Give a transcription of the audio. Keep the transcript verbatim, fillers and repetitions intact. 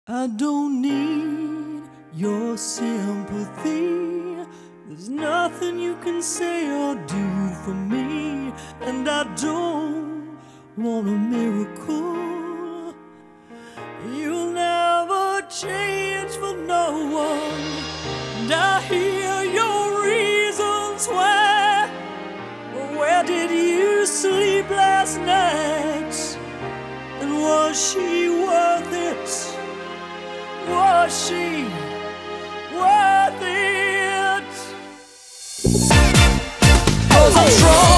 I don't need your sympathy. There's nothing you can say or do for me, and I don't want a miracle. You'll never change for no one, and I hear your reasons why. But where did you sleep last night? And was she worth it? Was she worth it? 'Cause I'm strong.